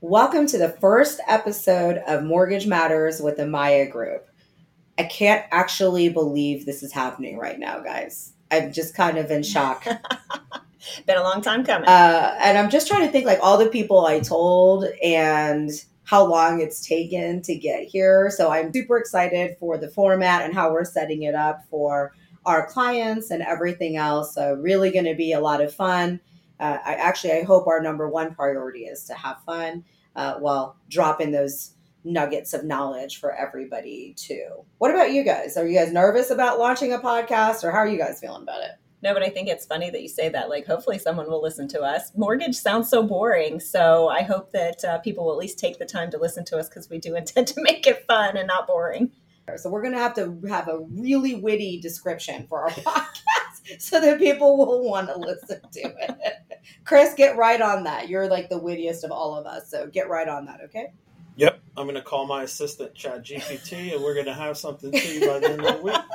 Welcome to the first episode of Mortgage Matters with the Maya Group. I can't actually believe this is happening right now, guys. I'm just kind of in shock. Been a long time coming. And I'm just trying to think like all the people I told and how long it's taken to get here. So I'm super excited for the format and how we're setting it up for our clients and everything else. So really going to be a lot of fun. I hope our number one priority is to have fun while dropping those nuggets of knowledge for everybody too. What about you guys? Are you guys nervous about launching a podcast, or how are you guys feeling about it? No, but I think it's funny that you say that. Like, hopefully someone will listen to us. Mortgage sounds so boring. So I hope that people will at least take the time to listen to us, because we do intend to make it fun and not boring. So we're going to have a really witty description for our podcast so that people will want to listen to it. Chris, get right on that. You're like the wittiest of all of us. So get right on that, okay? Yep. I'm going to call my assistant ChatGPT, and we're going to have something to you by the end of the week.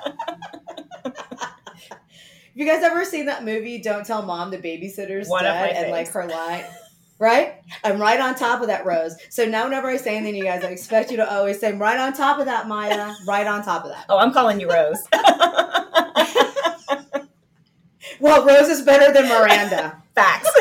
Have you guys ever seen that movie, Don't Tell Mom the Babysitter's One of my Dead? And like faves. her line, right? I'm right on top of that, Rose. So now whenever I say anything to you guys, I expect you to always say, I'm right on top of that, Maya. Right on top of that. Oh, I'm calling you Rose. Well, Rose is better than Miranda. Facts.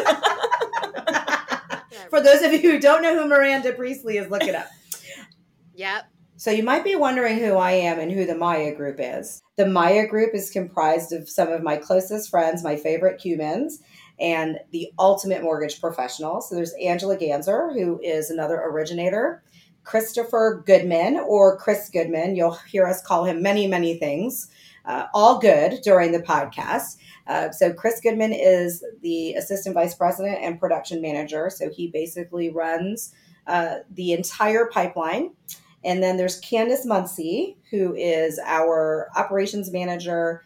For those of you who don't know who Miranda Priestley is, look it up. Yep. So you might be wondering who I am and who the Maya Group is. The Maya Group is comprised of some of my closest friends, my favorite humans, and the ultimate mortgage professionals. So there's Angela Ganser, who is another originator, Christopher Goodman, or Chris Goodman. You'll hear us call him many, many things, all good during the podcast. So Chris Goodman is the assistant vice president and production manager. So he basically runs the entire pipeline. And then there's Candace Muncie, who is our operations manager.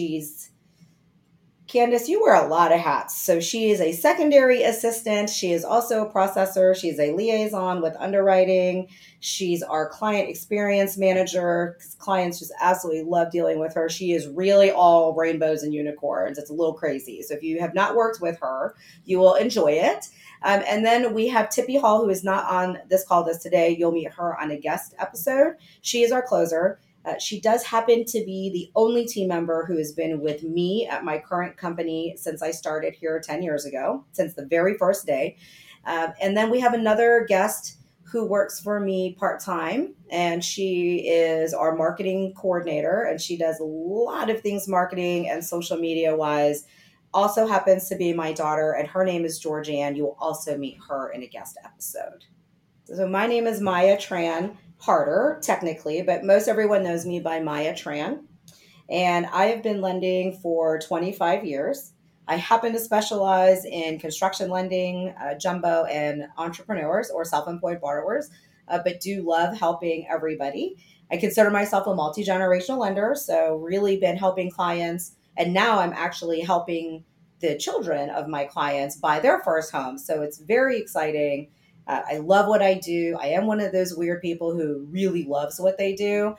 Candace, you wear a lot of hats. So she is a secondary assistant. She is also a processor. She's a liaison with underwriting. She's our client experience manager. Clients just absolutely love dealing with her. She is really all rainbows and unicorns. It's a little crazy. So if you have not worked with her, you will enjoy it. And then we have Tippy Hall, who is not on this call with us today. You'll meet her on a guest episode. She is our closer. She does happen to be the only team member who has been with me at my current company since I started here 10 years ago, since the very first day. And then we have another guest who works for me part-time, and she is our marketing coordinator, and she does a lot of things marketing and social media wise. Also happens to be my daughter, and her name is Georgianne. You will also meet her in a guest episode. So my name is Maya Tran Harder, technically, but most everyone knows me by Maya Tran. And I have been lending for 25 years. I happen to specialize in construction lending, jumbo, and entrepreneurs or self-employed borrowers, but do love helping everybody. I consider myself a multi-generational lender, so really been helping clients. And now I'm actually helping the children of my clients buy their first home. So it's very exciting. I love what I do. I am one of those weird people who really loves what they do.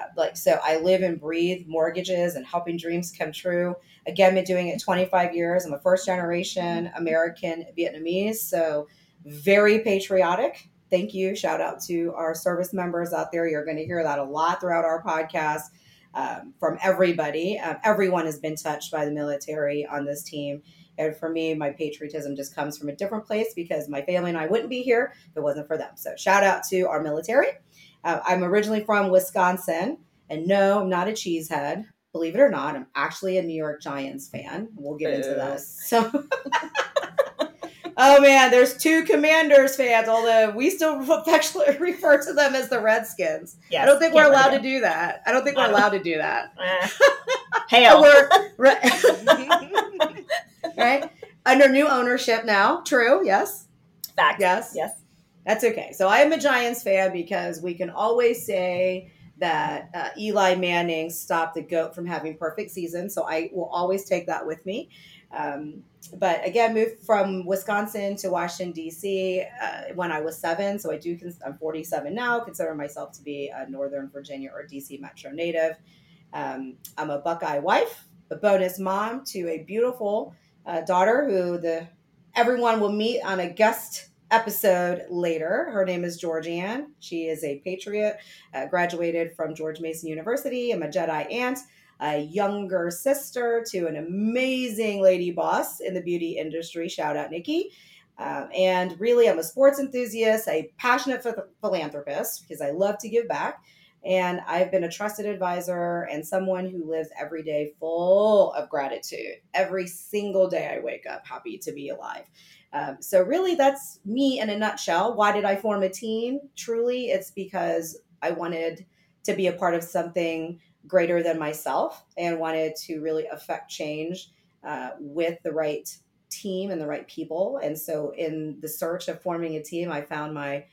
So I live and breathe mortgages and helping dreams come true. Again, been doing it 25 years. I'm a first generation American Vietnamese, so very patriotic. Thank you. Shout out to our service members out there. You're going to hear that a lot throughout our podcast from everybody. Everyone has been touched by the military on this team. And for me, my patriotism just comes from a different place because my family and I wouldn't be here if it wasn't for them. So shout out to our military. I'm originally from Wisconsin, and no, I'm not a cheesehead. Believe it or not, I'm actually a New York Giants fan. We'll get into that. So, oh man, there's two Commanders fans, although we still affectionately refer to them as the Redskins. Yes, I don't think we're allowed to do that. I don't think we're allowed to do that. Hail. Right? Under new ownership now. True. Yes. Fact. Yes. Yes. That's okay. So I am a Giants fan because we can always say that Eli Manning stopped the GOAT from having perfect season. So I will always take that with me. But again, moved from Wisconsin to Washington, D.C. When I was 7. So I'm 47 now, consider myself to be a Northern Virginia or D.C. Metro native. I'm a Buckeye wife, a bonus mom to a beautiful daughter who everyone will meet on a guest episode later. Her name is Georgianne. She is a patriot, graduated from George Mason University. I'm a Jedi aunt, a younger sister to an amazing lady boss in the beauty industry. Shout out, Nikki. And really, I'm a sports enthusiast, a passionate philanthropist because I love to give back. And I've been a trusted advisor and someone who lives every day full of gratitude. Every single day I wake up happy to be alive. So, really, that's me in a nutshell. Why did I form a team? Truly, it's because I wanted to be a part of something greater than myself and wanted to really affect change with the right team and the right people. And so, in the search of forming a team, I found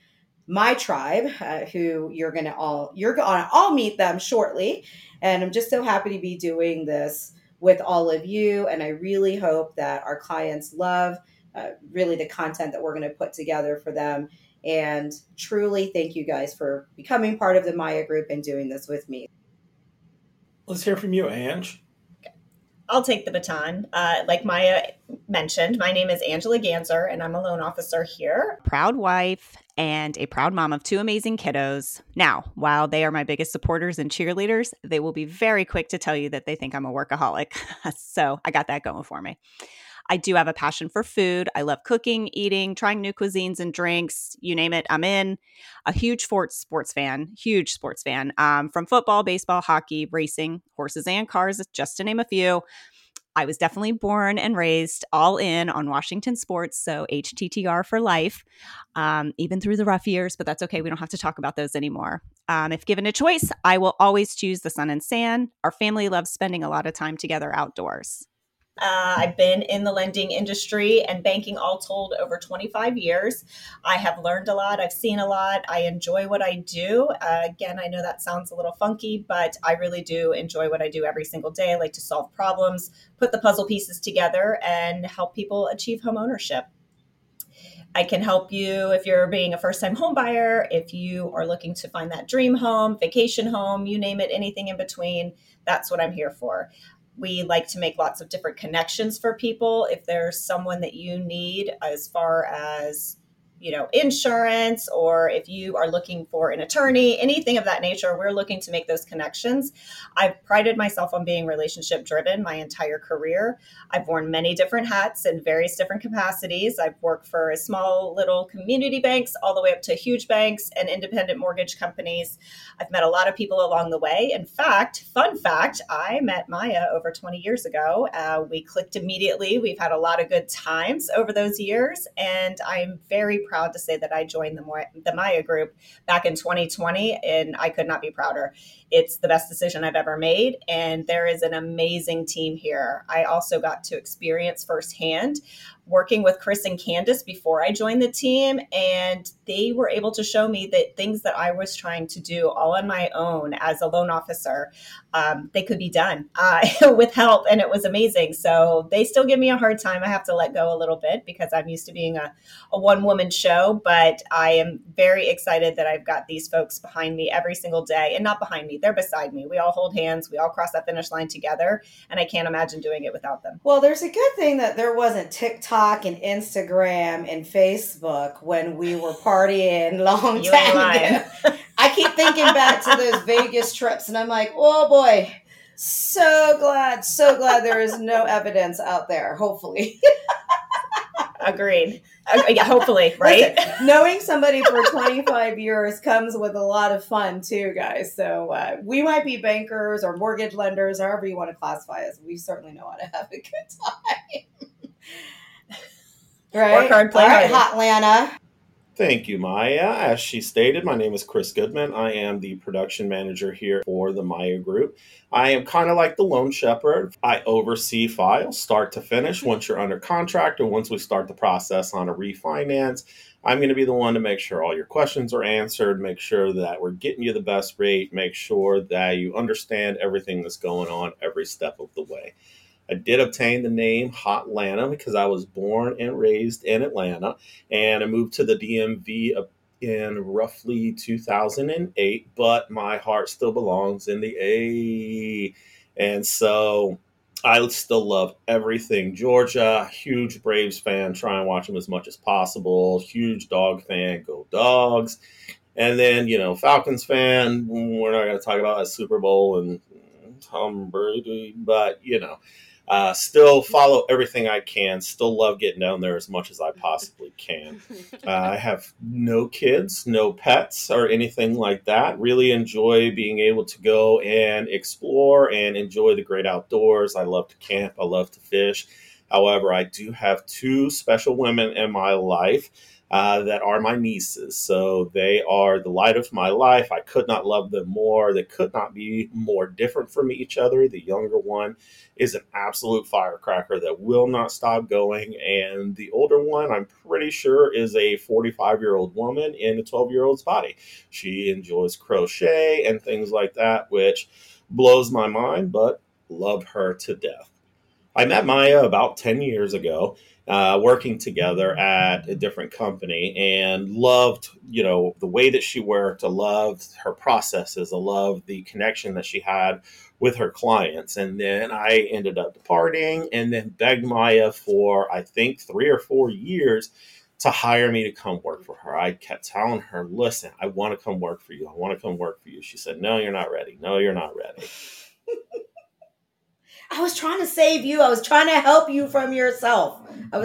my tribe, who you're gonna all meet them shortly, and I'm just so happy to be doing this with all of you. And I really hope that our clients love really the content that we're going to put together for them. And truly, thank you guys for becoming part of the Maya group and doing this with me. Let's hear from you, Ange. I'll take the baton. Like Maya mentioned, my name is Angela Ganser, and I'm a loan officer here. Proud wife and a proud mom of two amazing kiddos. Now, while they are my biggest supporters and cheerleaders, they will be very quick to tell you that they think I'm a workaholic. So I got that going for me. I do have a passion for food. I love cooking, eating, trying new cuisines and drinks. You name it, I'm in. A huge sports fan, from football, baseball, hockey, racing, horses and cars, just to name a few. I was definitely born and raised all in on Washington sports, so HTTR for life, even through the rough years, but that's okay. We don't have to talk about those anymore. If given a choice, I will always choose the sun and sand. Our family loves spending a lot of time together outdoors. I've been in the lending industry and banking all told over 25 years. I have learned a lot. I've seen a lot. I enjoy what I do. Again, I know that sounds a little funky, but I really do enjoy what I do every single day. I like to solve problems, put the puzzle pieces together, and help people achieve home ownership. I can help you if you're being a first-time home buyer, if you are looking to find that dream home, vacation home, you name it, anything in between. That's what I'm here for. We like to make lots of different connections for people. If there's someone that you need as far as, insurance, or if you are looking for an attorney, anything of that nature, we're looking to make those connections. I've prided myself on being relationship driven my entire career. I've worn many different hats in various different capacities. I've worked for small little community banks all the way up to huge banks and independent mortgage companies. I've met a lot of people along the way. In fact, fun fact, I met Maya over 20 years ago. We clicked immediately. We've had a lot of good times over those years. And I'm very proud to say that I joined the Maya group back in 2020, and I could not be prouder. It's the best decision I've ever made, and there is an amazing team here. I also got to experience firsthand working with Chris and Candace before I joined the team, and they were able to show me that things that I was trying to do all on my own as a loan officer, they could be done with help, and it was amazing. So they still give me a hard time. I have to let go a little bit because I'm used to being a one-woman show, but I am very excited that I've got these folks behind me every single day, and not behind me, they're beside me. We all hold hands, we all cross that finish line together, and I can't imagine doing it without them. Well, there's a good thing that there wasn't TikTok and Instagram and Facebook when we were partying long time ago. I keep thinking back to those Vegas trips, and I'm like, oh boy, so glad there is no evidence out there, hopefully. Agreed. Yeah, hopefully, right? Listen, knowing somebody for 25 years comes with a lot of fun too, guys. So we might be bankers or mortgage lenders, however you want to classify us. We certainly know how to have a good time. Right? Work hard, play hard. Hot Lana. Thank you, Maya. As she stated, my name is Chris Goodman. I am the production manager here for the Maya Group. I am kind of like the loan shepherd. I oversee files start to finish once you're under contract or once we start the process on a refinance. I'm going to be the one to make sure all your questions are answered, make sure that we're getting you the best rate, make sure that you understand everything that's going on every step of the way. I did obtain the name Hot Lana because I was born and raised in Atlanta, and I moved to the DMV in roughly 2008, but my heart still belongs in the A. And so I still love everything Georgia. Huge Braves fan. Try and watch them as much as possible. Huge dog fan. Go Dogs. And then, Falcons fan. We're not going to talk about that Super Bowl and Tom Brady, but still follow everything I can. Still love getting down there as much as I possibly can. I have no kids, no pets, or anything like that. Really enjoy being able to go and explore and enjoy the great outdoors. I love to camp. I love to fish. However, I do have two special women in my life that are my nieces. So they are the light of my life. I could not love them more. They could not be more different from each other. The younger one is an absolute firecracker that will not stop going. And the older one, I'm pretty sure, is a 45-year-old woman in a 12-year-old's body. She enjoys crochet and things like that, which blows my mind, but love her to death. I met Maya about 10 years ago, working together at a different company, and loved, the way that she worked. I loved her processes. I loved the connection that she had with her clients. And then I ended up departing and then begged Maya for, I think, 3 or 4 years to hire me to come work for her. I kept telling her, listen, I want to come work for you. I want to come work for you. She said, no, you're not ready. No, you're not ready. I was trying to save you. I was trying to help you from yourself.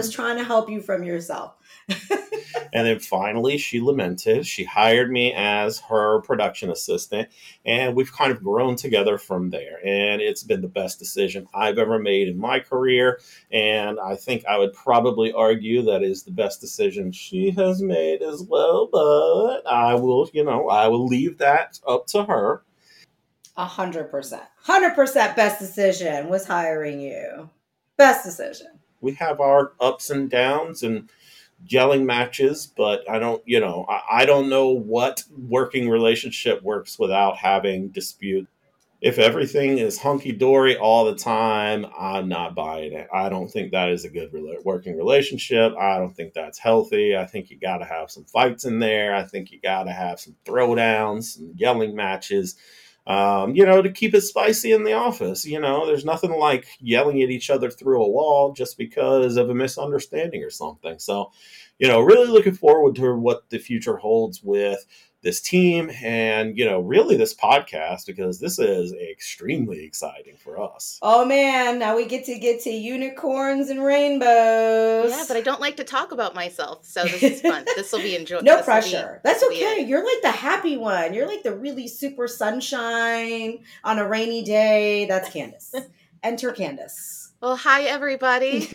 And then finally, she lamented. She hired me as her production assistant, and we've kind of grown together from there. And it's been the best decision I've ever made in my career. And I think I would probably argue that is the best decision she has made as well. But I will leave that up to her. 100%. 100% best decision was hiring you. Best decision. We have our ups and downs and yelling matches, but I don't know what working relationship works without having dispute. If everything is hunky-dory all the time, I'm not buying it. I don't think that is a good working relationship. I don't think that's healthy. I think you got to have some fights in there. I think you got to have some throwdowns, some yelling matches, to keep it spicy in the office. There's nothing like yelling at each other through a wall just because of a misunderstanding or something. So, really looking forward to what the future holds with this team and, really this podcast, because this is extremely exciting for us. Oh man, now we get to unicorns and rainbows. Yeah, but I don't like to talk about myself, so this is fun. This will be enjoyable. No pressure. That's okay. You're like the happy one. You're like the really super sunshine on a rainy day. That's Candace. Enter Candace. Well, hi everybody.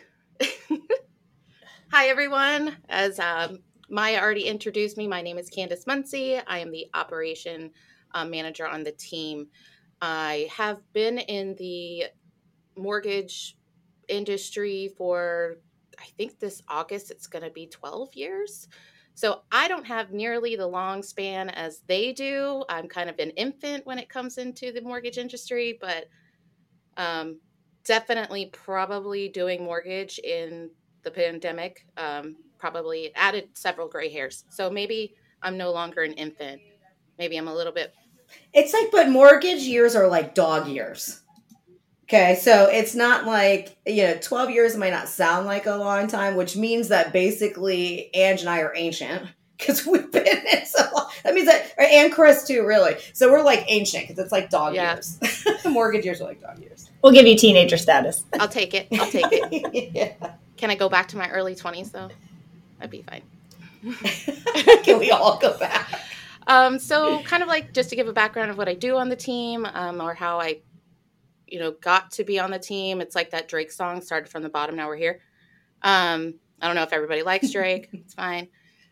Hi everyone. As Maya already introduced me, my name is Candace Muncie. I am the operation manager on the team. I have been in the mortgage industry for, I think this August, it's going to be 12 years. So I don't have nearly the long span as they do. I'm kind of an infant when it comes into the mortgage industry, but definitely probably doing mortgage in the pandemic probably added several gray hairs. So maybe I'm no longer an infant. Maybe I'm a little bit. It's like, but mortgage years are like dog years. Okay, so it's not like, 12 years might not sound like a long time, which means that basically Ange and I are ancient because we've been in so long. That means that, and Chris too, really. So we're like ancient because it's like dog years. Mortgage years are like dog years. We'll give you teenager status. I'll take it. Yeah. Can I go back to my early 20s though? That'd be fine. Can we all go back? So kind of like just to give a background of what I do on the team, or how I, got to be on the team. It's like that Drake song, started from the bottom, now we're here. I don't know if everybody likes Drake. It's fine.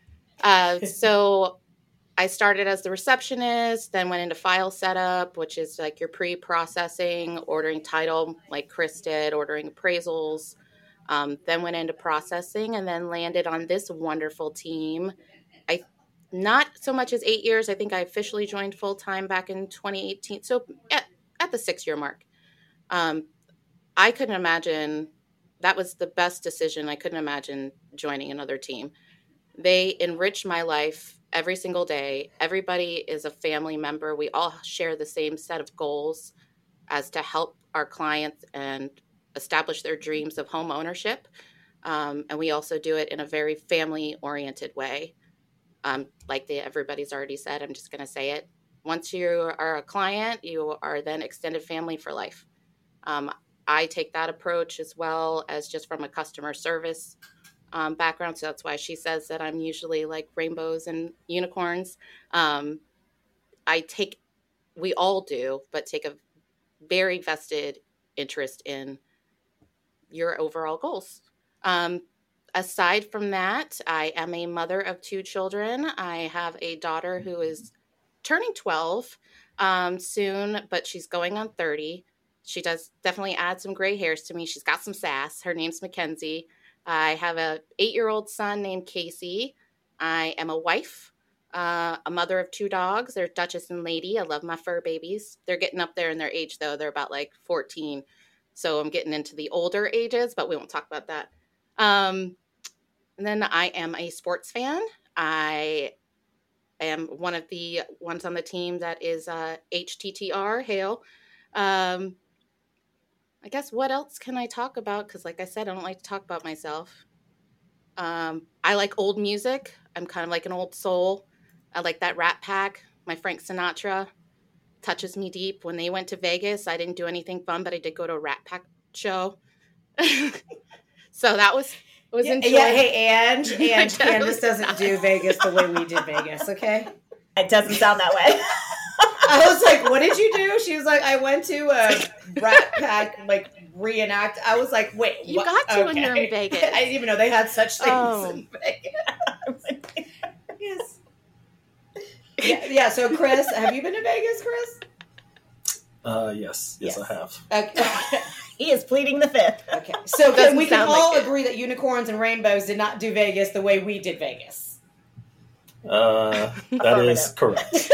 So I started as the receptionist, then went into file setup, which is like your pre-processing, ordering title like Chris did, ordering appraisals, then went into processing, and then landed on this wonderful team. Not so much as 8 years. I think I officially joined full-time back in 2018. So at the 6-year mark. I couldn't imagine, that was the best decision. I couldn't imagine joining another team. They enrich my life every single day. Everybody is a family member. We all share the same set of goals as to help our clients and establish their dreams of home ownership. And we also do it in a very family-oriented way. Like everybody's already said, I'm just going to say it. Once you are a client, you are then extended family for life. I take that approach as well as just from a customer service background. So that's why she says that I'm usually like rainbows and unicorns. We all do, but take a very vested interest in your overall goals. Aside from that, I am a mother of 2 children. I have a daughter who is turning 12 soon, but she's going on 30. She does definitely add some gray hairs to me. She's got some sass. Her name's Mackenzie. I have a 8-year-old son named Casey. I am a wife, a mother of 2 dogs. They're Duchess and Lady. I love my fur babies. They're getting up there in their age, though. They're about like 14. So I'm getting into the older ages, but we won't talk about that. And then I am a sports fan. I am one of the ones on the team that is HTTR, Hail. I guess what else can I talk about? Because like I said, I don't like to talk about myself. I like old music. I'm kind of like an old soul. I like that Rat Pack. My Frank Sinatra touches me deep. When they went to Vegas, I didn't do anything fun, but I did go to a Rat Pack show. So that was enjoyable. Yeah, hey, and Candace doesn't do Vegas the way we did Vegas, okay? It doesn't sound that way. I was like, what did you do? She was like, I went to a Rat Pack, like, reenact. I was like, wait, you what? got to when you're in Vegas. I didn't even know they had such things in Vegas. Yes. Yeah, so Chris, have you been to Vegas, Chris? Yes, I have. Okay. He is pleading the fifth. Okay. So we can all like agree that unicorns and rainbows did not do Vegas the way we did Vegas. That is correct.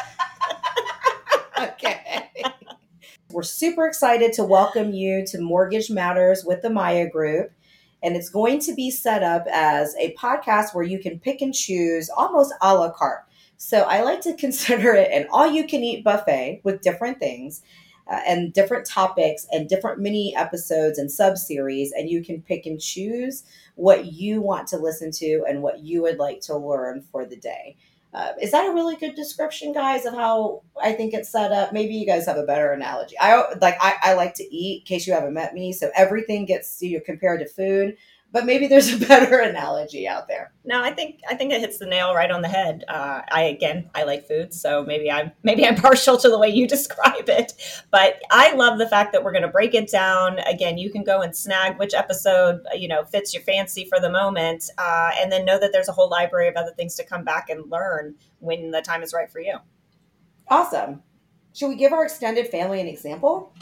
Okay. We're super excited to welcome you to Mortgage Matters with the Maya Group. And it's going to be set up as a podcast where you can pick and choose almost a la carte. So I like to consider it an all-you-can-eat buffet with different things and different topics and different mini episodes and sub-series. And you can pick and choose what you want to listen to and what you would like to learn for the day. Is that a really good description, guys, of how I think it's set up? Maybe you guys have a better analogy. I like to eat, in case you haven't met me. So everything gets compared to food. But maybe there's a better analogy out there. No, I think it hits the nail right on the head. I like food, so maybe I'm partial to the way you describe it. But I love the fact that we're going to break it down. Again, you can go and snag which episode fits your fancy for the moment, and then know that there's a whole library of other things to come back and learn when the time is right for you. Awesome. Should we give our extended family an example?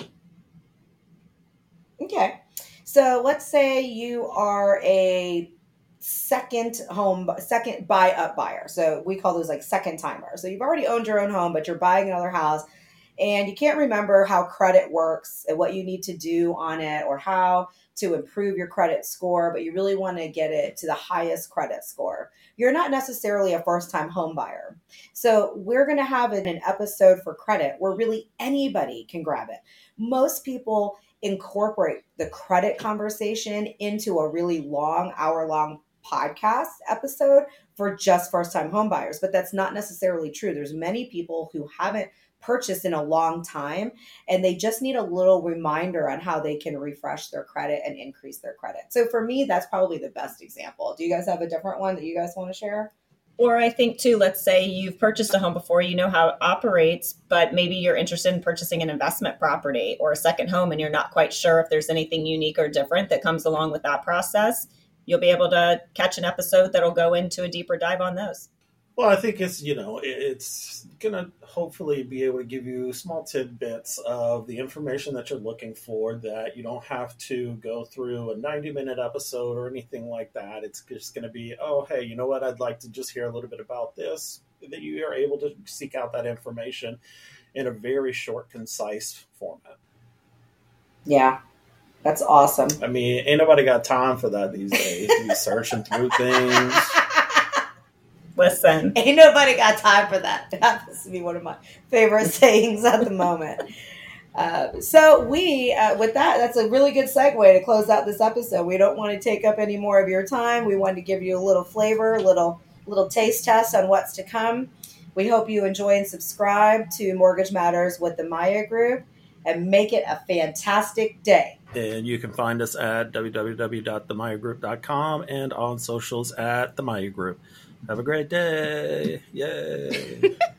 Okay. So let's say you are a second buy up buyer. So we call those like second timers. So you've already owned your own home, but you're buying another house and you can't remember how credit works and what you need to do on it or how to improve your credit score, but you really want to get it to the highest credit score. You're not necessarily a first-time home buyer. So we're going to have an episode for credit where really anybody can grab it. Most people incorporate the credit conversation into a really long, hour-long podcast episode for just first-time home buyers, but that's not necessarily true. There's many people who haven't purchased in a long time, and they just need a little reminder on how they can refresh their credit and increase their credit. So for me, that's probably the best example. Do you guys have a different one that you guys want to share? Or I think too, let's say you've purchased a home before, you know how it operates, but maybe you're interested in purchasing an investment property or a second home and you're not quite sure if there's anything unique or different that comes along with that process. You'll be able to catch an episode that'll go into a deeper dive on those. Well, I think it's going to hopefully be able to give you small tidbits of the information that you're looking for, that you don't have to go through a 90-minute episode or anything like that. It's just going to be, oh, hey, you know what? I'd like to just hear a little bit about this, that you are able to seek out that information in a very short, concise format. Yeah, that's awesome. I mean, ain't nobody got time for that these days. Be searching through things. Listen, ain't nobody got time for that. That happens to be one of my favorite sayings at the moment. So we, with that, that's a really good segue to close out this episode. We don't want to take up any more of your time. We wanted to give you a little flavor, little taste test on what's to come. We hope you enjoy and subscribe to Mortgage Matters with the Maya Group, and make it a fantastic day. And you can find us at www.themayagroup.com and on socials at The Maya Group. Have a great day. Yay.